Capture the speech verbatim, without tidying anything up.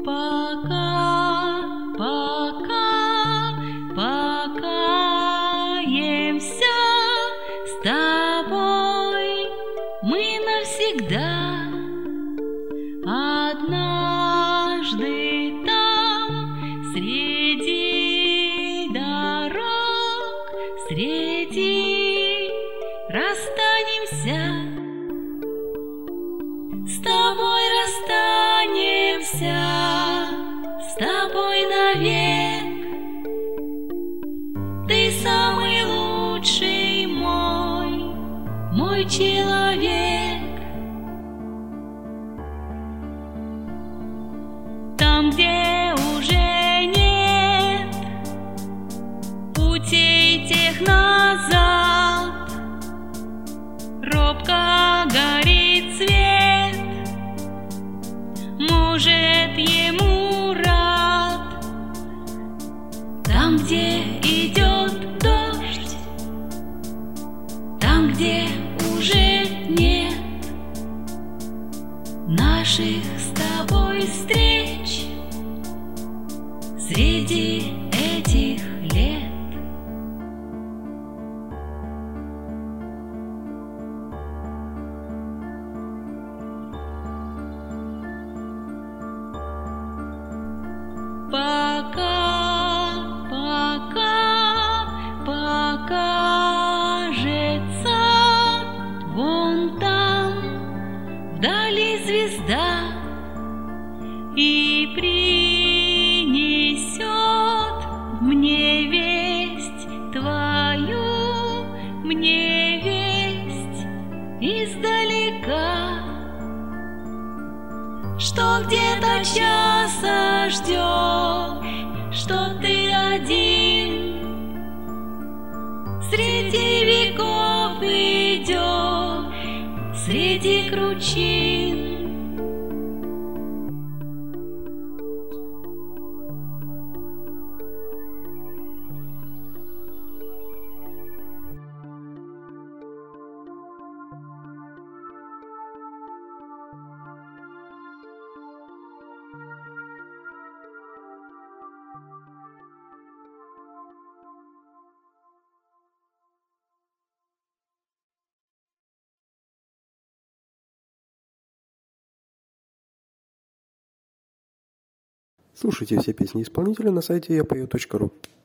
Пока, пока, покаемся с тобой мы навсегда. Однажды там, среди дорог, среди расстанемся. С тобой расстанемся, с тобой навек. Ты самый лучший мой, мой человек. Там, где уже нет путей тех назад, робко горит свет, может, ему рад. Там, где идет дождь, там, где уже нет наших с тобой встреч среди этих лет. Пока, пока покажется вон там вдали звезда и принесет мне весть твою, мне весть издалека, что где-то часа ждешь, что ты один среди веков идешь, среди кручин. Слушайте все песни исполнителя на сайте я пою точка ру.